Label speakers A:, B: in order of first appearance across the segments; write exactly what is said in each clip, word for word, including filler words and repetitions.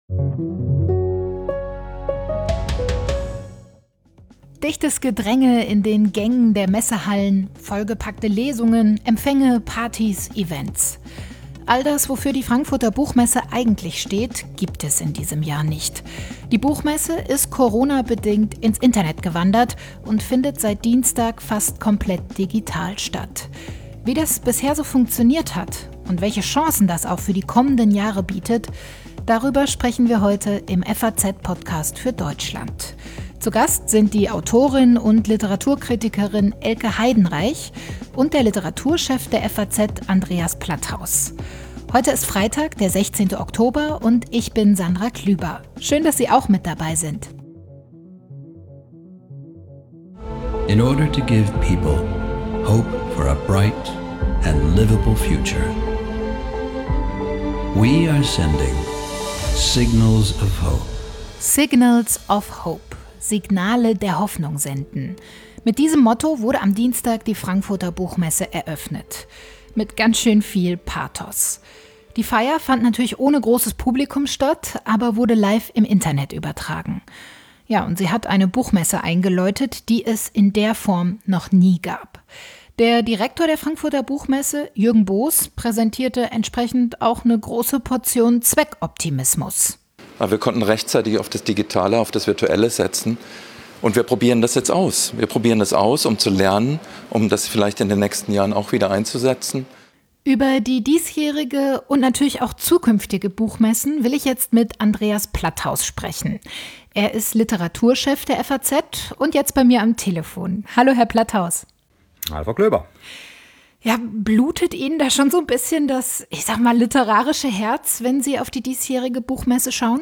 A: Dichtes Gedränge in den Gängen der Messehallen, vollgepackte Lesungen, Empfänge, Partys, Events. All das, wofür die Frankfurter Buchmesse eigentlich steht, gibt es in diesem Jahr nicht. Die Buchmesse ist Corona-bedingt ins Internet gewandert und findet seit Dienstag fast komplett digital statt. Wie das bisher so funktioniert hat und welche Chancen das auch für die kommenden Jahre bietet, darüber sprechen wir heute im F A Z-Podcast für Deutschland. Zu Gast sind die Autorin und Literaturkritikerin Elke Heidenreich und der Literaturchef der F A Z Andreas Platthaus. Heute ist Freitag, der sechzehnten Oktober und ich bin Sandra Klüber. Schön, dass Sie auch mit dabei sind.
B: In order to give people hope for a bright and livable future, we are sending signals of hope.
A: Signals of Hope. Signale der Hoffnung senden. Mit diesem Motto wurde am Dienstag die Frankfurter Buchmesse eröffnet. Mit ganz schön viel Pathos. Die Feier fand natürlich ohne großes Publikum statt, aber wurde live im Internet übertragen. Ja, und sie hat eine Buchmesse eingeläutet, die es in der Form noch nie gab. Der Direktor der Frankfurter Buchmesse, Jürgen Boos, präsentierte entsprechend auch eine große Portion Zweckoptimismus.
C: Aber wir konnten rechtzeitig auf das Digitale, auf das Virtuelle setzen. Und wir probieren das jetzt aus. Wir probieren das aus, um zu lernen, um das vielleicht in den nächsten Jahren auch wieder einzusetzen.
A: Über die diesjährige und natürlich auch zukünftige Buchmessen will ich jetzt mit Andreas Platthaus sprechen. Er ist Literaturchef der F A Z und jetzt bei mir am Telefon. Hallo, Herr Platthaus.
D: Hallo, Frau Klöber.
A: Ja, blutet Ihnen da schon so ein bisschen das, ich sag mal, literarische Herz, wenn Sie auf die diesjährige Buchmesse schauen?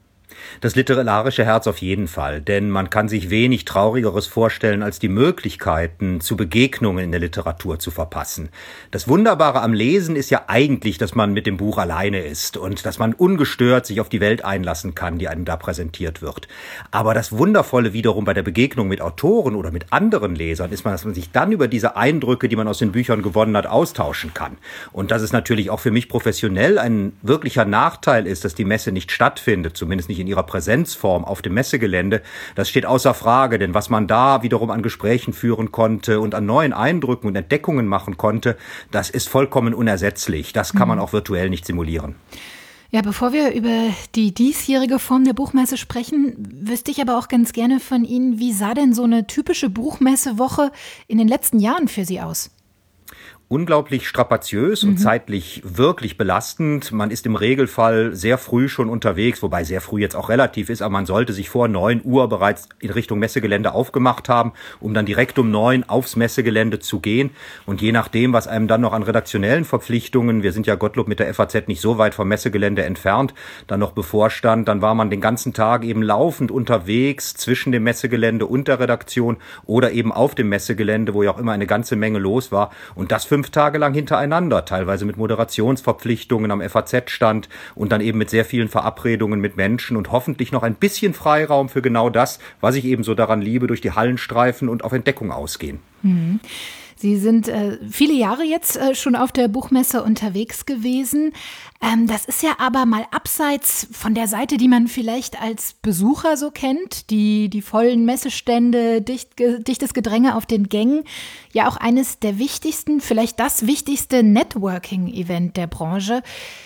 D: Das literarische Herz auf jeden Fall, denn man kann sich wenig Traurigeres vorstellen, als die Möglichkeiten zu Begegnungen in der Literatur zu verpassen. Das Wunderbare am Lesen ist ja eigentlich, dass man mit dem Buch alleine ist und dass man ungestört sich auf die Welt einlassen kann, die einem da präsentiert wird. Aber das Wundervolle wiederum bei der Begegnung mit Autoren oder mit anderen Lesern ist, dass man sich dann über diese Eindrücke, die man aus den Büchern gewonnen hat, austauschen kann. Und dass es natürlich auch für mich professionell ein wirklicher Nachteil ist, dass die Messe nicht stattfindet, zumindest nicht in ihrer Präsenzform auf dem Messegelände, das steht außer Frage, denn was man da wiederum an Gesprächen führen konnte und an neuen Eindrücken und Entdeckungen machen konnte, das ist vollkommen unersetzlich. Das kann man auch virtuell nicht simulieren.
A: Ja, bevor wir über die diesjährige Form der Buchmesse sprechen, wüsste ich aber auch ganz gerne von Ihnen, wie sah denn so eine typische Buchmessewoche in den letzten Jahren für Sie aus?
D: Unglaublich strapaziös und mhm. zeitlich wirklich belastend. Man ist im Regelfall sehr früh schon unterwegs, wobei sehr früh jetzt auch relativ ist, aber man sollte sich vor neun Uhr bereits in Richtung Messegelände aufgemacht haben, um dann direkt um neun aufs Messegelände zu gehen. Und je nachdem, was einem dann noch an redaktionellen Verpflichtungen, wir sind ja Gottlob mit der F A Z nicht so weit vom Messegelände entfernt, dann noch bevorstand, dann war man den ganzen Tag eben laufend unterwegs zwischen dem Messegelände und der Redaktion oder eben auf dem Messegelände, wo ja auch immer eine ganze Menge los war. Und das für fünf Tage lang hintereinander, teilweise mit Moderationsverpflichtungen am F A Z-Stand und dann eben mit sehr vielen Verabredungen mit Menschen und hoffentlich noch ein bisschen Freiraum für genau das, was ich eben so daran liebe, durch die Hallen streifen und auf Entdeckung ausgehen.
A: Mhm. Sie sind äh, viele Jahre jetzt äh, schon auf der Buchmesse unterwegs gewesen. Ähm, das ist ja aber mal abseits von der Seite, die man vielleicht als Besucher so kennt, die, die vollen Messestände, dicht, dichtes Gedränge auf den Gängen, ja auch eines der wichtigsten, vielleicht das wichtigste Networking-Event der Branche.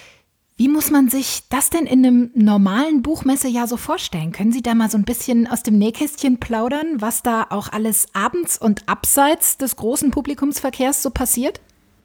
A: Wie muss man sich das denn in einem normalen Buchmessejahr so vorstellen? Können Sie da mal so ein bisschen aus dem Nähkästchen plaudern, was da auch alles abends und abseits des großen Publikumsverkehrs so passiert?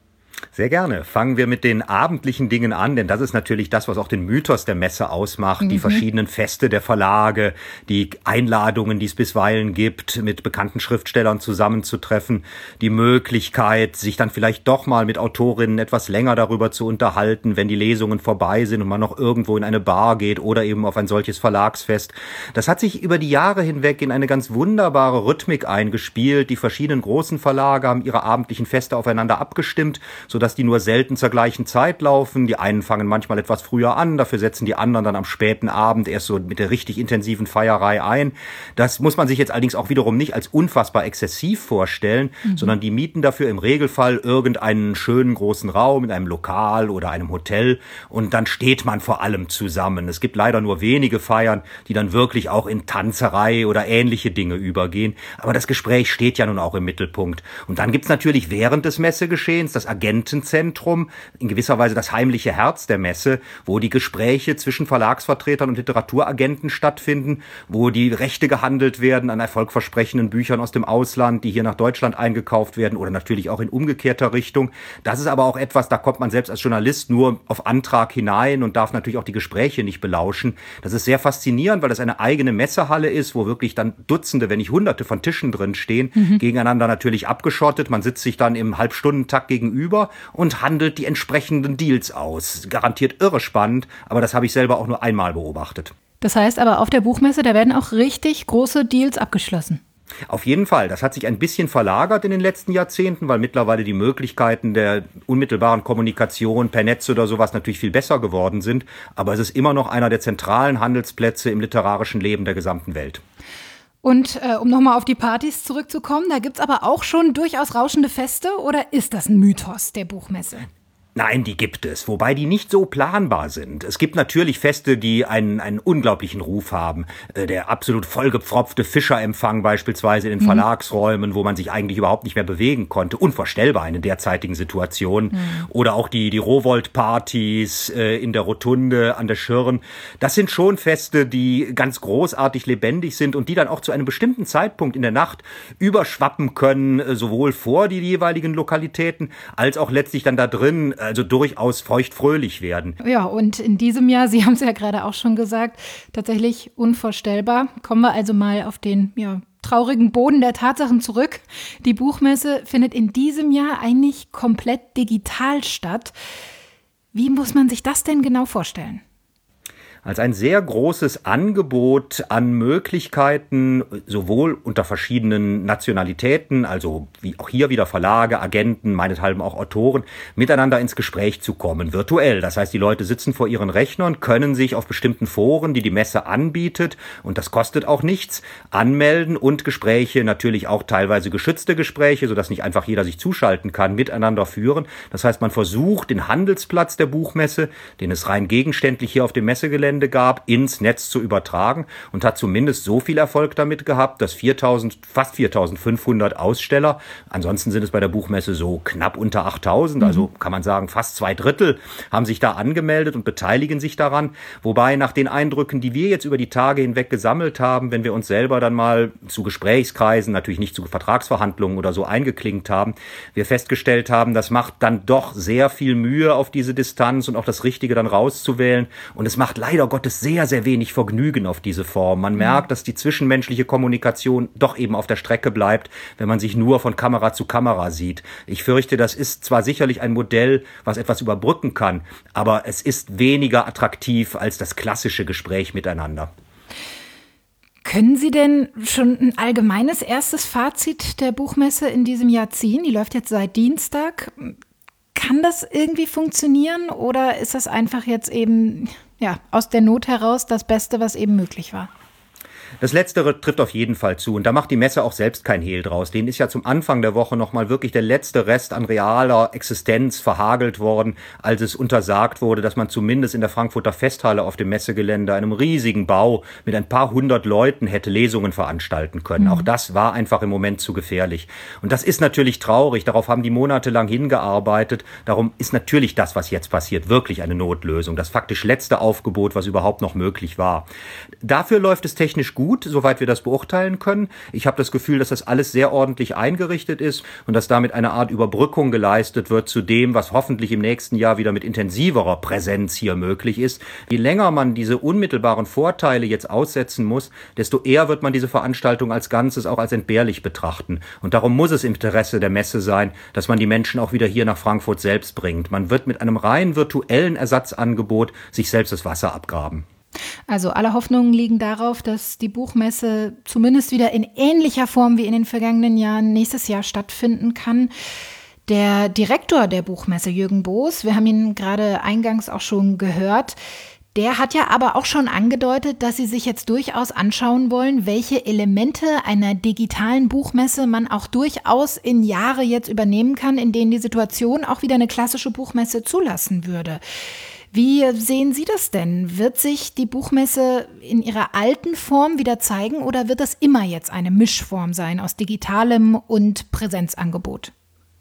D: Sehr gerne. Fangen wir mit den abendlichen Dingen an, denn das ist natürlich das, was auch den Mythos der Messe ausmacht. Mhm. Die verschiedenen Feste der Verlage, die Einladungen, die es bisweilen gibt, mit bekannten Schriftstellern zusammenzutreffen, die Möglichkeit, sich dann vielleicht doch mal mit Autorinnen etwas länger darüber zu unterhalten, wenn die Lesungen vorbei sind und man noch irgendwo in eine Bar geht oder eben auf ein solches Verlagsfest. Das hat sich über die Jahre hinweg in eine ganz wunderbare Rhythmik eingespielt. Die verschiedenen großen Verlage haben ihre abendlichen Feste aufeinander abgestimmt, sodass die nur selten zur gleichen Zeit laufen. Die einen fangen manchmal etwas früher an, dafür setzen die anderen dann am späten Abend erst so mit der richtig intensiven Feierei ein. Das muss man sich jetzt allerdings auch wiederum nicht als unfassbar exzessiv vorstellen, mhm. sondern die mieten dafür im Regelfall irgendeinen schönen großen Raum in einem Lokal oder einem Hotel und dann steht man vor allem zusammen. Es gibt leider nur wenige Feiern, die dann wirklich auch in Tanzerei oder ähnliche Dinge übergehen. Aber das Gespräch steht ja nun auch im Mittelpunkt. Und dann gibt's natürlich während des Messegeschehens das Agentenzentrum, in gewisser Weise das heimliche Herz der Messe, wo die Gespräche zwischen Verlagsvertretern und Literaturagenten stattfinden, wo die Rechte gehandelt werden an erfolgversprechenden Büchern aus dem Ausland, die hier nach Deutschland eingekauft werden oder natürlich auch in umgekehrter Richtung. Das ist aber auch etwas, da kommt man selbst als Journalist nur auf Antrag hinein und darf natürlich auch die Gespräche nicht belauschen. Das ist sehr faszinierend, weil das eine eigene Messehalle ist, wo wirklich dann Dutzende, wenn nicht Hunderte von Tischen drin stehen, mhm. gegeneinander natürlich abgeschottet. Man sitzt sich dann im Halbstundentakt gegenüber und handelt die entsprechenden Deals aus. Garantiert irre spannend, aber das habe ich selber auch nur einmal beobachtet.
A: Das heißt aber, auf der Buchmesse, da werden auch richtig große Deals abgeschlossen.
D: Auf jeden Fall. Das hat sich ein bisschen verlagert in den letzten Jahrzehnten, weil mittlerweile die Möglichkeiten der unmittelbaren Kommunikation per Netz oder sowas natürlich viel besser geworden sind. Aber es ist immer noch einer der zentralen Handelsplätze im literarischen Leben der gesamten Welt.
A: Und äh, um nochmal auf die Partys zurückzukommen, da gibt's aber auch schon durchaus rauschende Feste, oder ist das ein Mythos der Buchmesse?
D: Nein, die gibt es, wobei die nicht so planbar sind. Es gibt natürlich Feste, die einen, einen unglaublichen Ruf haben. Der absolut vollgepfropfte Fischerempfang beispielsweise in den mhm. Verlagsräumen, wo man sich eigentlich überhaupt nicht mehr bewegen konnte. Unvorstellbar in derzeitigen Situation. Mhm. Oder auch die, die Rowohlt-Partys äh, in der Rotunde an der Schirn. Das sind schon Feste, die ganz großartig lebendig sind und die dann auch zu einem bestimmten Zeitpunkt in der Nacht überschwappen können, äh, sowohl vor die jeweiligen Lokalitäten als auch letztlich dann da drin, also durchaus feuchtfröhlich werden.
A: Ja, und in diesem Jahr, Sie haben es ja gerade auch schon gesagt, tatsächlich unvorstellbar. Kommen wir also mal auf den ja, traurigen Boden der Tatsachen zurück. Die Buchmesse findet in diesem Jahr eigentlich komplett digital statt. Wie muss man sich das denn genau vorstellen?
D: Als ein sehr großes Angebot an Möglichkeiten, sowohl unter verschiedenen Nationalitäten, also wie auch hier wieder Verlage, Agenten, meinethalben auch Autoren, miteinander ins Gespräch zu kommen, virtuell. Das heißt, die Leute sitzen vor ihren Rechnern, können sich auf bestimmten Foren, die die Messe anbietet, und das kostet auch nichts, anmelden und Gespräche, natürlich auch teilweise geschützte Gespräche, sodass nicht einfach jeder sich zuschalten kann, miteinander führen. Das heißt, man versucht, den Handelsplatz der Buchmesse, den es rein gegenständlich hier auf dem Messegelände gab, ins Netz zu übertragen und hat zumindest so viel Erfolg damit gehabt, dass viertausend, fast viertausendfünfhundert Aussteller, ansonsten sind es bei der Buchmesse so knapp unter achttausend, also kann man sagen fast zwei Drittel, haben sich da angemeldet und beteiligen sich daran. Wobei nach den Eindrücken, die wir jetzt über die Tage hinweg gesammelt haben, wenn wir uns selber dann mal zu Gesprächskreisen, natürlich nicht zu Vertragsverhandlungen oder so eingeklinkt haben, wir festgestellt haben, das macht dann doch sehr viel Mühe auf diese Distanz und auch das Richtige dann rauszuwählen, und es macht leider Gottes sehr, sehr wenig Vergnügen auf diese Form. Man merkt, dass die zwischenmenschliche Kommunikation doch eben auf der Strecke bleibt, wenn man sich nur von Kamera zu Kamera sieht. Ich fürchte, das ist zwar sicherlich ein Modell, was etwas überbrücken kann, aber es ist weniger attraktiv als das klassische Gespräch miteinander.
A: Können Sie denn schon ein allgemeines erstes Fazit der Buchmesse in diesem Jahr ziehen? Die läuft jetzt seit Dienstag. Kann das irgendwie funktionieren oder ist das einfach jetzt eben ja, aus der Not heraus das Beste, was eben möglich war?
D: Das Letztere trifft auf jeden Fall zu. Und da macht die Messe auch selbst kein Hehl draus. Denen ist ja zum Anfang der Woche nochmal wirklich der letzte Rest an realer Existenz verhagelt worden, als es untersagt wurde, dass man zumindest in der Frankfurter Festhalle auf dem Messegelände, einem riesigen Bau mit ein paar hundert Leuten, hätte Lesungen veranstalten können. Mhm. Auch das war einfach im Moment zu gefährlich. Und das ist natürlich traurig. Darauf haben die monatelang hingearbeitet. Darum ist natürlich das, was jetzt passiert, wirklich eine Notlösung. Das faktisch letzte Aufgebot, was überhaupt noch möglich war. Dafür läuft es technisch gut. Gut, soweit wir das beurteilen können. Ich habe das Gefühl, dass das alles sehr ordentlich eingerichtet ist und dass damit eine Art Überbrückung geleistet wird zu dem, was hoffentlich im nächsten Jahr wieder mit intensiverer Präsenz hier möglich ist. Je länger man diese unmittelbaren Vorteile jetzt aussetzen muss, desto eher wird man diese Veranstaltung als Ganzes auch als entbehrlich betrachten. Und darum muss es im Interesse der Messe sein, dass man die Menschen auch wieder hier nach Frankfurt selbst bringt. Man wird mit einem rein virtuellen Ersatzangebot sich selbst das Wasser abgraben.
A: Also alle Hoffnungen liegen darauf, dass die Buchmesse zumindest wieder in ähnlicher Form wie in den vergangenen Jahren nächstes Jahr stattfinden kann. Der Direktor der Buchmesse, Jürgen Boos, wir haben ihn gerade eingangs auch schon gehört, der hat ja aber auch schon angedeutet, dass Sie sich jetzt durchaus anschauen wollen, welche Elemente einer digitalen Buchmesse man auch durchaus in Jahre jetzt übernehmen kann, in denen die Situation auch wieder eine klassische Buchmesse zulassen würde. Wie sehen Sie das denn? Wird sich die Buchmesse in ihrer alten Form wieder zeigen oder wird das immer jetzt eine Mischform sein aus digitalem und Präsenzangebot?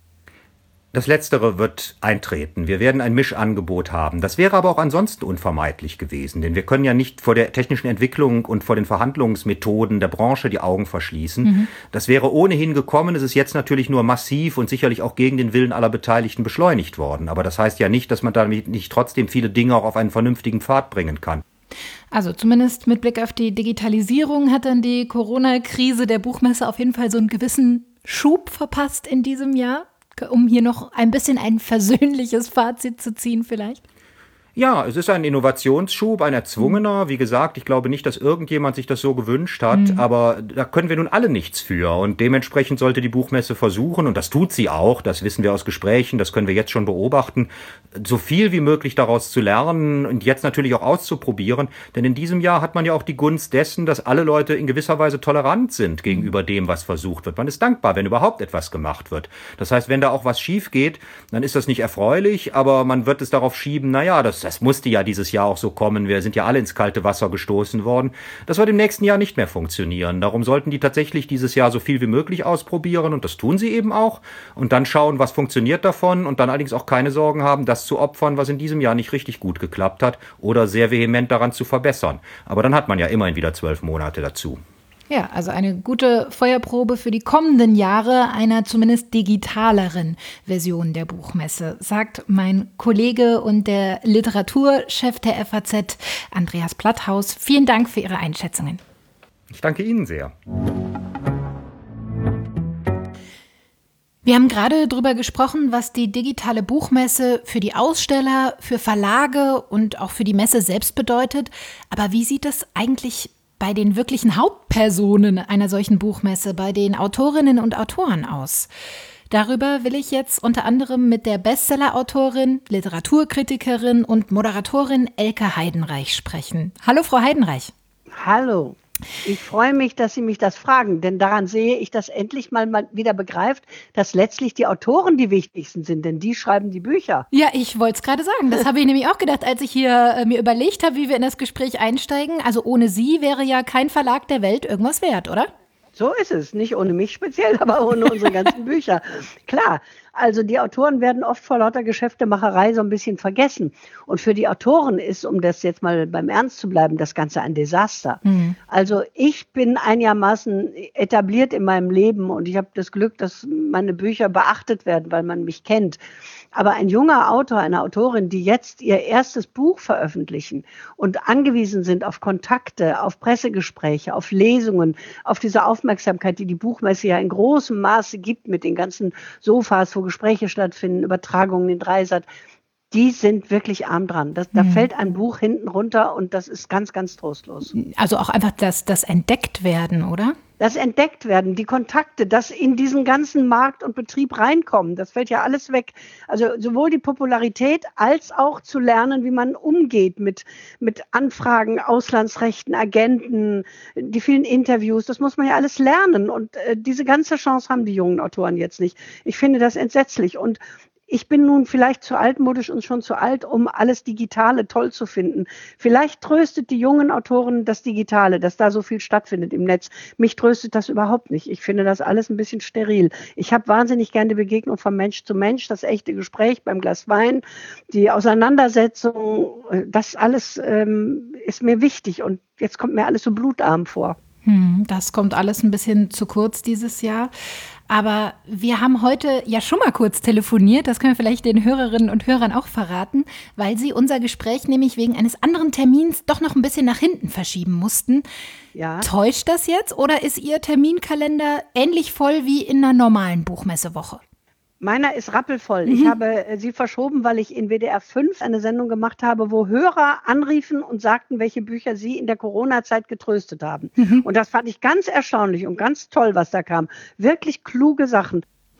D: Das Letztere wird eintreten. Wir werden ein Mischangebot haben. Das wäre aber auch ansonsten unvermeidlich gewesen, denn wir können ja nicht vor der technischen Entwicklung und vor den Verhandlungsmethoden der Branche die Augen verschließen. Mhm. Das wäre ohnehin gekommen. Es ist jetzt natürlich nur massiv und sicherlich auch gegen den Willen aller Beteiligten beschleunigt worden. Aber das heißt ja nicht, dass man damit nicht trotzdem viele Dinge auch auf einen vernünftigen Pfad bringen kann.
A: Also zumindest mit Blick auf die Digitalisierung hat dann die Corona-Krise der Buchmesse auf jeden Fall so einen gewissen Schub verpasst in diesem Jahr. Um hier noch ein bisschen ein versöhnliches Fazit zu ziehen vielleicht?
D: Ja, es ist ein Innovationsschub, ein erzwungener. Wie gesagt, ich glaube nicht, dass irgendjemand sich das so gewünscht hat, mhm. aber da können wir nun alle nichts für. Und dementsprechend sollte die Buchmesse versuchen, und das tut sie auch, das wissen wir aus Gesprächen, das können wir jetzt schon beobachten, so viel wie möglich daraus zu lernen und jetzt natürlich auch auszuprobieren. Denn in diesem Jahr hat man ja auch die Gunst dessen, dass alle Leute in gewisser Weise tolerant sind gegenüber dem, was versucht wird. Man ist dankbar, wenn überhaupt etwas gemacht wird. Das heißt, wenn da auch was schief geht, dann ist das nicht erfreulich, aber man wird es darauf schieben, naja, das Das musste ja dieses Jahr auch so kommen. Wir sind ja alle ins kalte Wasser gestoßen worden. Das wird im nächsten Jahr nicht mehr funktionieren. Darum sollten die tatsächlich dieses Jahr so viel wie möglich ausprobieren und das tun sie eben auch. Und dann schauen, was funktioniert davon und dann allerdings auch keine Sorgen haben, das zu opfern, was in diesem Jahr nicht richtig gut geklappt hat oder sehr vehement daran zu verbessern. Aber dann hat man ja immerhin wieder zwölf Monate dazu.
A: Ja, also eine gute Feuerprobe für die kommenden Jahre einer zumindest digitaleren Version der Buchmesse, sagt mein Kollege und der Literaturchef der F A Z, Andreas Platthaus. Vielen Dank für Ihre Einschätzungen.
D: Ich danke Ihnen sehr.
A: Wir haben gerade darüber gesprochen, was die digitale Buchmesse für die Aussteller, für Verlage und auch für die Messe selbst bedeutet. Aber wie sieht es eigentlich bei den wirklichen Hauptpersonen einer solchen Buchmesse, bei den Autorinnen und Autoren aus? Darüber will ich jetzt unter anderem mit der Bestseller-Autorin, Literaturkritikerin und Moderatorin Elke Heidenreich sprechen. Hallo, Frau Heidenreich.
E: Hallo. Ich freue mich, dass Sie mich das fragen, denn daran sehe ich, dass endlich mal, mal wieder begreift, dass letztlich die Autoren die wichtigsten sind, denn die schreiben die Bücher.
A: Ja, ich wollte es gerade sagen. Das habe ich nämlich auch gedacht, als ich hier äh, mir überlegt habe, wie wir in das Gespräch einsteigen. Also ohne Sie wäre ja kein Verlag der Welt irgendwas wert, oder?
E: So ist es. Nicht ohne mich speziell, aber ohne unsere ganzen Bücher. Klar, also die Autoren werden oft vor lauter Geschäftemacherei so ein bisschen vergessen. Und für die Autoren ist, um das jetzt mal beim Ernst zu bleiben, das Ganze ein Desaster. Mhm. Also ich bin einigermaßen etabliert in meinem Leben und ich habe das Glück, dass meine Bücher beachtet werden, weil man mich kennt. Aber ein junger Autor, eine Autorin, die jetzt ihr erstes Buch veröffentlichen und angewiesen sind auf Kontakte, auf Pressegespräche, auf Lesungen, auf diese Aufmerksamkeit, die die Buchmesse ja in großem Maße gibt mit den ganzen Sofas, wo Gespräche stattfinden, Übertragungen in Dreisat, die sind wirklich arm dran. Das, da mhm. fällt ein Buch hinten runter und das ist ganz, ganz trostlos.
A: Also auch einfach das, das Entdecktwerden, oder?
E: Das Entdecktwerden, die Kontakte, das in diesen ganzen Markt und Betrieb reinkommen, das fällt ja alles weg. Also sowohl die Popularität als auch zu lernen, wie man umgeht mit, mit Anfragen, Auslandsrechten, Agenten, die vielen Interviews, das muss man ja alles lernen. Und äh, diese ganze Chance haben die jungen Autoren jetzt nicht. Ich finde das entsetzlich und ich bin nun vielleicht zu altmodisch und schon zu alt, um alles Digitale toll zu finden. Vielleicht tröstet die jungen Autoren das Digitale, dass da so viel stattfindet im Netz. Mich tröstet das überhaupt nicht. Ich finde das alles ein bisschen steril. Ich habe wahnsinnig gerne die Begegnung von Mensch zu Mensch, das echte Gespräch beim Glas Wein, die Auseinandersetzung, das alles ähm, ist mir wichtig und jetzt kommt mir alles so blutarm vor.
A: Hm, das kommt alles ein bisschen zu kurz dieses Jahr. Aber wir haben heute ja schon mal kurz telefoniert, das können wir vielleicht den Hörerinnen und Hörern auch verraten, weil sie unser Gespräch nämlich wegen eines anderen Termins doch noch ein bisschen nach hinten verschieben mussten. Ja. Täuscht das jetzt oder ist Ihr Terminkalender ähnlich voll wie in einer normalen Buchmessewoche?
E: Meiner ist rappelvoll. Mhm. Ich habe sie verschoben, weil ich in W D R fünf eine Sendung gemacht habe, wo Hörer anriefen und sagten, welche Bücher sie in der Corona-Zeit getröstet haben. Mhm. Und das fand ich ganz erstaunlich und ganz toll, was da kam. Wirklich kluge Sachen.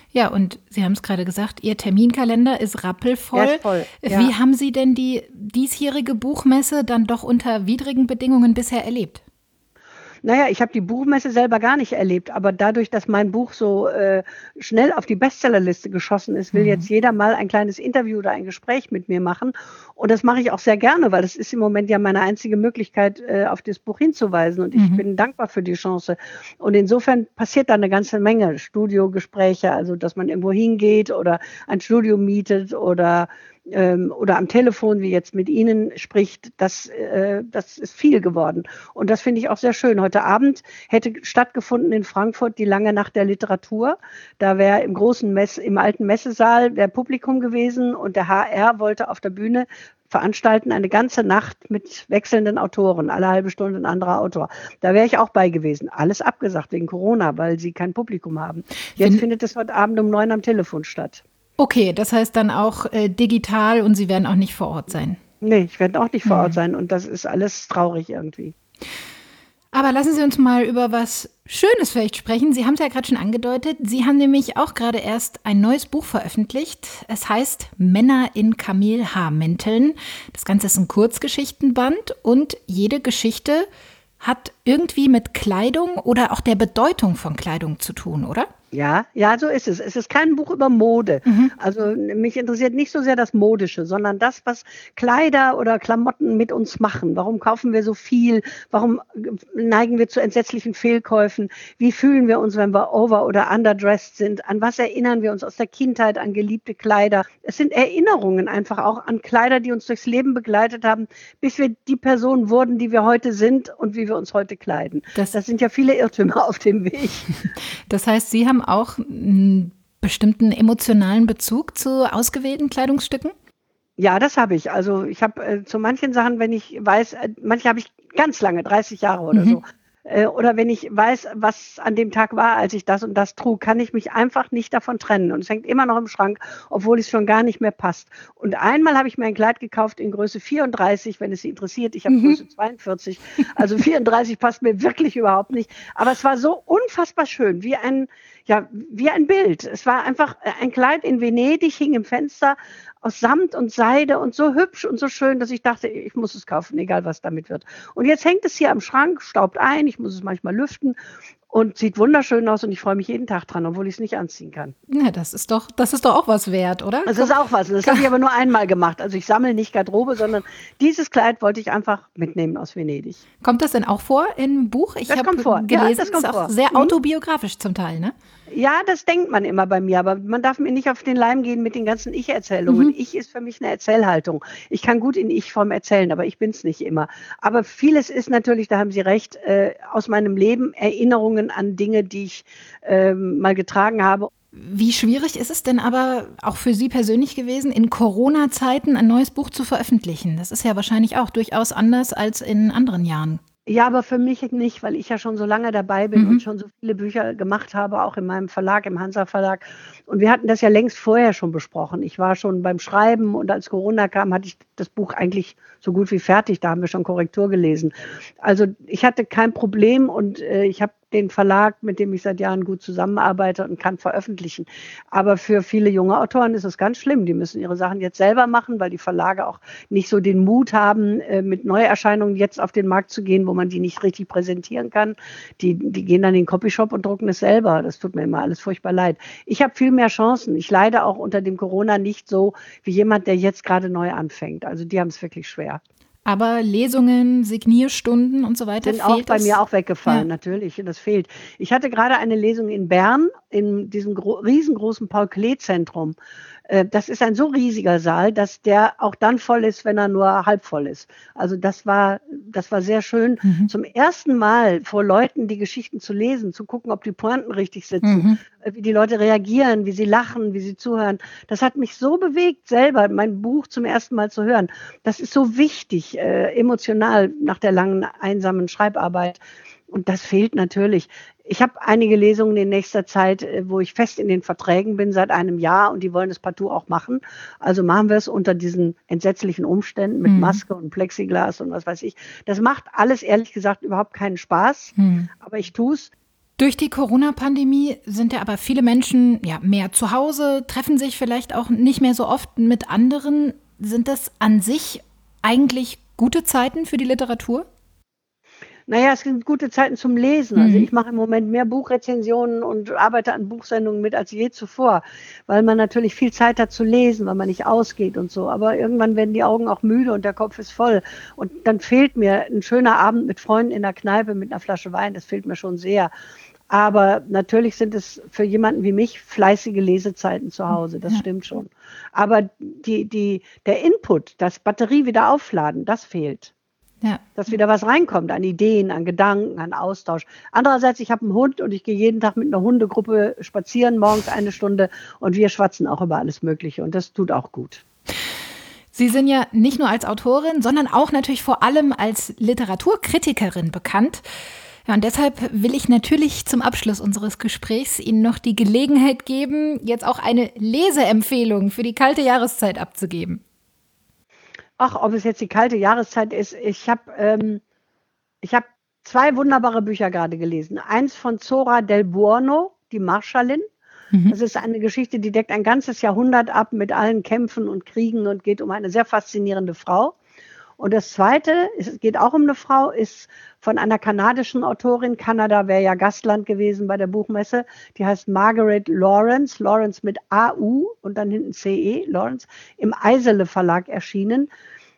A: Ja, und Sie haben es gerade gesagt, Ihr Terminkalender ist rappelvoll.
E: Ja, ist voll, ja.
A: Wie haben Sie denn die diesjährige Buchmesse dann doch unter widrigen Bedingungen bisher erlebt?
E: Naja, ich habe die Buchmesse selber gar nicht erlebt, aber dadurch, dass mein Buch so äh, schnell auf die Bestsellerliste geschossen ist, will mhm. jetzt jeder mal ein kleines Interview oder ein Gespräch mit mir machen. Und das mache ich auch sehr gerne, weil das ist im Moment ja meine einzige Möglichkeit, äh, auf das Buch hinzuweisen. Und ich mhm. bin dankbar für die Chance. Und insofern passiert da eine ganze Menge. Studiogespräche, also dass man irgendwo hingeht oder ein Studio mietet oder oder am Telefon, wie jetzt mit Ihnen spricht, das, äh, das ist viel geworden. Und das finde ich auch sehr schön. Heute Abend hätte stattgefunden in Frankfurt die lange Nacht der Literatur. Da wäre im großen Mess, im alten Messesaal wäre Publikum gewesen und der H R wollte auf der Bühne veranstalten eine ganze Nacht mit wechselnden Autoren, alle halbe Stunde ein anderer Autor. Da wäre ich auch bei gewesen. Alles abgesagt wegen Corona, weil sie kein Publikum haben. Jetzt Find- findet es heute Abend um neun am Telefon statt.
A: Okay, das heißt dann auch äh, digital und Sie werden auch nicht vor Ort sein?
E: Nee, ich werde auch nicht vor Ort sein und das ist alles traurig irgendwie.
A: Aber lassen Sie uns mal über was Schönes vielleicht sprechen. Sie haben es ja gerade schon angedeutet. Sie haben nämlich auch gerade erst ein neues Buch veröffentlicht. Es heißt Männer in Kamelhaarmänteln. Das Ganze ist ein Kurzgeschichtenband und jede Geschichte hat irgendwie mit Kleidung oder auch der Bedeutung von Kleidung zu tun, oder?
E: Ja, ja, so ist es. Es ist kein Buch über Mode. Mhm. Also mich interessiert nicht so sehr das Modische, sondern das, was Kleider oder Klamotten mit uns machen. Warum kaufen wir so viel? Warum neigen wir zu entsetzlichen Fehlkäufen? Wie fühlen wir uns, wenn wir over- oder underdressed sind? An was erinnern wir uns aus der Kindheit, an geliebte Kleider? Es sind Erinnerungen einfach auch an Kleider, die uns durchs Leben begleitet haben, bis wir die Person wurden, die wir heute sind und wie wir uns heute kleiden. Das, das sind ja viele Irrtümer auf dem Weg.
A: Das heißt, Sie haben auch einen bestimmten emotionalen Bezug zu ausgewählten Kleidungsstücken?
E: Ja, das habe ich. Also ich habe äh, zu manchen Sachen, wenn ich weiß, äh, manche habe ich ganz lange, dreißig Jahre oder mhm. so. Äh, oder wenn ich weiß, was an dem Tag war, als ich das und das trug, kann ich mich einfach nicht davon trennen. Und es hängt immer noch im Schrank, obwohl es schon gar nicht mehr passt. Und einmal habe ich mir ein Kleid gekauft in Größe vierunddreißig, wenn es Sie interessiert. Ich habe mhm. Größe zweiundvierzig. Also vierunddreißig passt mir wirklich überhaupt nicht. Aber es war so unfassbar schön, wie ein, ja, wie ein Bild. Es war einfach ein Kleid in Venedig, hing im Fenster aus Samt und Seide und so hübsch und so schön, dass ich dachte, ich muss es kaufen, egal was damit wird. Und jetzt hängt es hier am Schrank, staubt ein, ich muss es manchmal lüften und sieht wunderschön aus und ich freue mich jeden Tag dran, obwohl ich es nicht anziehen kann.
A: Ja, das ist doch, das ist doch auch was wert, oder?
E: Das ist auch was. Das habe ich aber nur einmal gemacht. Also ich sammle nicht Garderobe, sondern dieses Kleid wollte ich einfach mitnehmen aus Venedig.
A: Kommt das denn auch vor im Buch? Ich
E: das kommt vor.
A: gelesen,
E: ja, das kommt
A: ist auch
E: vor.
A: sehr autobiografisch zum Teil, ne?
E: Ja, das denkt man immer bei mir, aber man darf mir nicht auf den Leim gehen mit den ganzen Ich-Erzählungen. Mhm. Ich ist für mich eine Erzählhaltung. Ich kann gut in Ich-Form erzählen, aber ich bin's nicht immer. Aber vieles ist natürlich, da haben Sie recht, äh, aus meinem Leben Erinnerungen an Dinge, die ich äh, mal getragen habe.
A: Wie schwierig ist es denn aber auch für Sie persönlich gewesen, in Corona-Zeiten ein neues Buch zu veröffentlichen? Das ist ja wahrscheinlich auch durchaus anders als in anderen Jahren.
E: Ja, aber für mich nicht, weil ich ja schon so lange dabei bin mhm. und schon so viele Bücher gemacht habe, auch in meinem Verlag, im Hansa Verlag. Und wir hatten das ja längst vorher schon besprochen. Ich war schon beim Schreiben und als Corona kam, hatte ich das Buch eigentlich so gut wie fertig. Da haben wir schon Korrektur gelesen. Also ich hatte kein Problem und äh, ich habe den Verlag, mit dem ich seit Jahren gut zusammenarbeite und kann veröffentlichen. Aber für viele junge Autoren ist es ganz schlimm. Die müssen ihre Sachen jetzt selber machen, weil die Verlage auch nicht so den Mut haben, mit Neuerscheinungen jetzt auf den Markt zu gehen, wo man die nicht richtig präsentieren kann. Die, die gehen dann in den Copyshop und drucken es selber. Das tut mir immer alles furchtbar leid. Ich habe viel mehr Chancen. Ich leide auch unter dem Corona nicht so wie jemand, der jetzt gerade neu anfängt. Also die haben es wirklich schwer.
A: Aber Lesungen, Signierstunden und so weiter
E: sind auch bei mir auch weggefallen, ja. Natürlich. Das fehlt. Ich hatte gerade eine Lesung in Bern in diesem gro- riesengroßen Paul-Klee-Zentrum. Das ist ein so riesiger Saal, dass der auch dann voll ist, wenn er nur halb voll ist. Also das war, das war sehr schön, mhm. zum ersten Mal vor Leuten die Geschichten zu lesen, zu gucken, ob die Pointen richtig sitzen, mhm. wie die Leute reagieren, wie sie lachen, wie sie zuhören. Das hat mich so bewegt, selber mein Buch zum ersten Mal zu hören. Das ist so wichtig, äh, emotional nach der langen, einsamen Schreibarbeit. Und das fehlt natürlich. Ich habe einige Lesungen in nächster Zeit, wo ich fest in den Verträgen bin seit einem Jahr und die wollen das partout auch machen. Also machen wir es unter diesen entsetzlichen Umständen mit mhm. Maske und Plexiglas und was weiß ich. Das macht alles ehrlich gesagt überhaupt keinen Spaß, mhm. aber ich tue es.
A: Durch die Corona-Pandemie sind ja aber viele Menschen ja mehr zu Hause, treffen sich vielleicht auch nicht mehr so oft mit anderen. Sind das an sich eigentlich gute Zeiten für die Literatur?
E: Naja, es sind gute Zeiten zum Lesen. Also ich mache im Moment mehr Buchrezensionen und arbeite an Buchsendungen mit als je zuvor, weil man natürlich viel Zeit hat zu lesen, weil man nicht ausgeht und so. Aber irgendwann werden die Augen auch müde und der Kopf ist voll. Und dann fehlt mir ein schöner Abend mit Freunden in der Kneipe mit einer Flasche Wein. Das fehlt mir schon sehr. Aber natürlich sind es für jemanden wie mich fleißige Lesezeiten zu Hause. Das ja. stimmt schon. Aber die, die, der Input, das Batterie wieder aufladen, das fehlt. Ja. Dass wieder was reinkommt an Ideen, an Gedanken, an Austausch. Andererseits, ich habe einen Hund und ich gehe jeden Tag mit einer Hundegruppe spazieren, morgens eine Stunde und wir schwatzen auch über alles Mögliche und das tut auch gut.
A: Sie sind ja nicht nur als Autorin, sondern auch natürlich vor allem als Literaturkritikerin bekannt. Ja, und deshalb will ich natürlich zum Abschluss unseres Gesprächs Ihnen noch die Gelegenheit geben, jetzt auch eine Leseempfehlung für die kalte Jahreszeit abzugeben.
E: Ach, ob es jetzt die kalte Jahreszeit ist. Ich habe ähm, ich hab zwei wunderbare Bücher gerade gelesen. Eins von Zora del Buono, die Marschallin. Mhm. Das ist eine Geschichte, die deckt ein ganzes Jahrhundert ab mit allen Kämpfen und Kriegen und geht um eine sehr faszinierende Frau. Und das Zweite, es geht auch um eine Frau, ist von einer kanadischen Autorin. Kanada wäre ja Gastland gewesen bei der Buchmesse. Die heißt Margaret Laurence, Laurence mit A U und dann hinten C E, Laurence, im Eisele Verlag erschienen.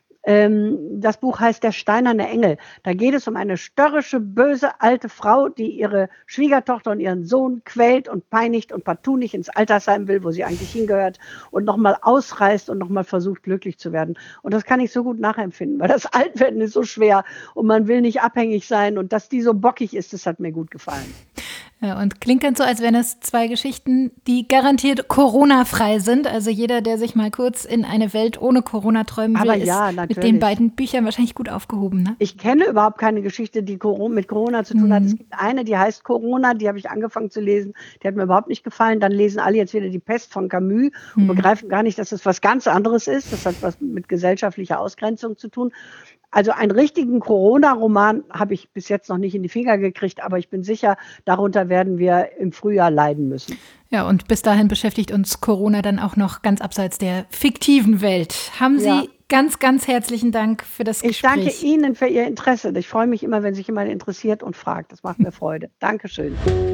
E: Ähm, das Buch heißt Der steinerne Engel. Da geht es um eine störrische, böse alte Frau, die ihre Schwiegertochter und ihren Sohn quält und peinigt und partout nicht ins Altersheim will, wo sie eigentlich hingehört und nochmal ausreißt und nochmal versucht, glücklich zu werden. Und das kann ich so gut nachempfinden, weil das Altwerden ist so schwer und man will nicht abhängig sein und dass die so bockig ist, das hat mir gut gefallen.
A: Ja, und klingt dann so, als wären es zwei Geschichten, die garantiert Corona-frei sind. Also jeder, der sich mal kurz in eine Welt ohne Corona träumen will,
E: Aber ja,
A: ist
E: natürlich.
A: mit den beiden Büchern wahrscheinlich gut aufgehoben. Ne?
E: Ich kenne überhaupt keine Geschichte, die mit Corona zu tun mhm. hat. Es gibt eine, die heißt Corona, die habe ich angefangen zu lesen. Die hat mir überhaupt nicht gefallen. Dann lesen alle jetzt wieder die Pest von Camus und mhm. begreifen gar nicht, dass das was ganz anderes ist. Das hat was mit gesellschaftlicher Ausgrenzung zu tun. Also einen richtigen Corona-Roman habe ich bis jetzt noch nicht in die Finger gekriegt, aber ich bin sicher, darunter werden wir im Frühjahr leiden müssen.
A: Ja, und bis dahin beschäftigt uns Corona dann auch noch ganz abseits der fiktiven Welt. Haben Sie ja. ganz, ganz herzlichen Dank für das Gespräch.
E: Ich danke Ihnen für Ihr Interesse. Ich freue mich immer, wenn sich jemand interessiert und fragt. Das macht mir Freude. Dankeschön.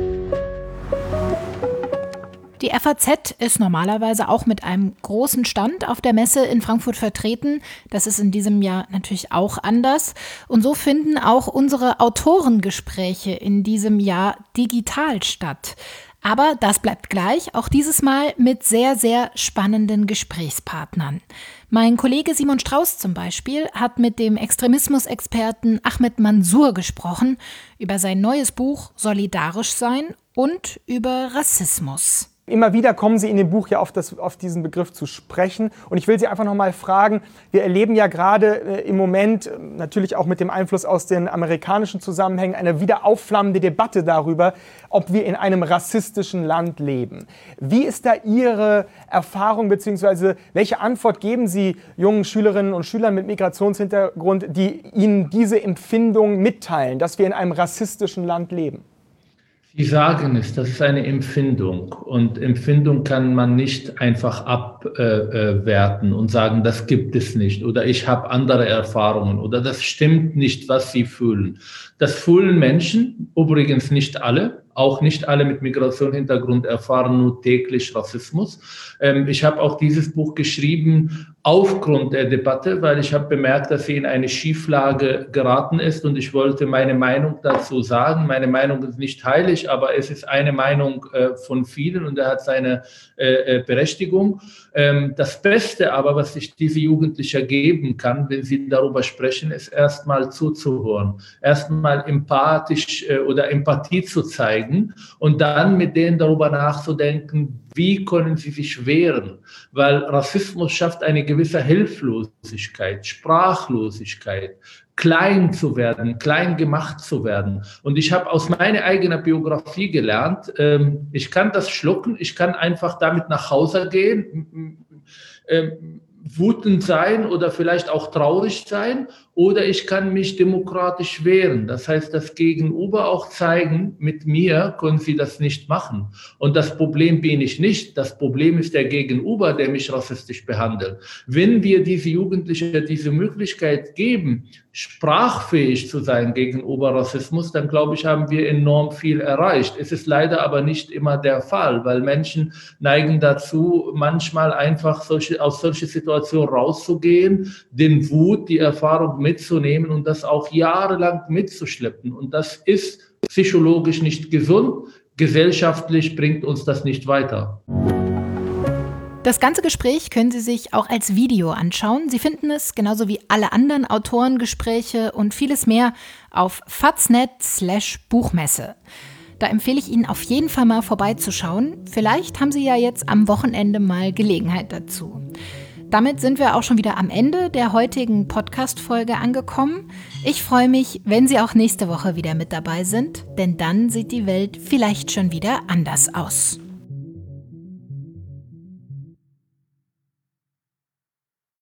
A: Die F A Z ist normalerweise auch mit einem großen Stand auf der Messe in Frankfurt vertreten. Das ist in diesem Jahr natürlich auch anders. Und so finden auch unsere Autorengespräche in diesem Jahr digital statt. Aber das bleibt gleich, auch dieses Mal mit sehr, sehr spannenden Gesprächspartnern. Mein Kollege Simon Strauß zum Beispiel hat mit dem Extremismusexperten Ahmed Mansour gesprochen über sein neues Buch Solidarisch sein und über Rassismus.
F: Immer wieder kommen Sie in dem Buch ja auf, das, auf diesen Begriff zu sprechen. Und ich will Sie einfach noch mal fragen, wir erleben ja gerade äh, im Moment, äh, natürlich auch mit dem Einfluss aus den amerikanischen Zusammenhängen, eine wieder aufflammende Debatte darüber, ob wir in einem rassistischen Land leben. Wie ist da Ihre Erfahrung, beziehungsweise welche Antwort geben Sie jungen Schülerinnen und Schülern mit Migrationshintergrund, die Ihnen diese Empfindung mitteilen, dass wir in einem rassistischen Land leben?
G: Sie sagen es, das ist eine Empfindung und Empfindung kann man nicht einfach abwerten äh, und sagen, das gibt es nicht oder ich habe andere Erfahrungen oder das stimmt nicht, was sie fühlen. Das fühlen Menschen, übrigens nicht alle, auch nicht alle mit Migrationshintergrund erfahren nur täglich Rassismus. Ähm, ich habe auch dieses Buch geschrieben aufgrund der Debatte, weil ich habe bemerkt, dass sie in eine Schieflage geraten ist und ich wollte meine Meinung dazu sagen. Meine Meinung ist nicht heilig, aber es ist eine Meinung äh, von vielen und er hat seine äh, Berechtigung. Ähm, das Beste aber, was sich diese Jugendlichen geben kann, wenn sie darüber sprechen, ist erstmal zuzuhören, erstmal empathisch äh, oder Empathie zu zeigen und dann mit denen darüber nachzudenken, wie können sie sich wehren? Weil Rassismus schafft eine gewisse Hilflosigkeit, Sprachlosigkeit, klein zu werden, klein gemacht zu werden. Und ich habe aus meiner eigenen Biografie gelernt, ähm, ich kann das schlucken, ich kann einfach damit nach Hause gehen, ähm, wütend sein oder vielleicht auch traurig sein oder ich kann mich demokratisch wehren. Das heißt, das Gegenüber auch zeigen, mit mir können Sie das nicht machen. Und das Problem bin ich nicht. Das Problem ist der Gegenüber, der mich rassistisch behandelt. Wenn wir diese Jugendlichen diese Möglichkeit geben, sprachfähig zu sein gegenüber Rassismus, dann glaube ich, haben wir enorm viel erreicht. Es ist leider aber nicht immer der Fall, weil Menschen neigen dazu, manchmal einfach solche, aus solchen Situationen rauszugehen, den Wut, die Erfahrung mitzunehmen und das auch jahrelang mitzuschleppen. Und das ist psychologisch nicht gesund. Gesellschaftlich bringt uns das nicht weiter.
A: Das ganze Gespräch können Sie sich auch als Video anschauen. Sie finden es, genauso wie alle anderen Autorengespräche und vieles mehr, auf faznet slash Buchmesse. Da empfehle ich Ihnen auf jeden Fall mal vorbeizuschauen. Vielleicht haben Sie ja jetzt am Wochenende mal Gelegenheit dazu. Damit sind wir auch schon wieder am Ende der heutigen Podcast-Folge angekommen. Ich freue mich, wenn Sie auch nächste Woche wieder mit dabei sind, denn dann sieht die Welt vielleicht schon wieder anders aus.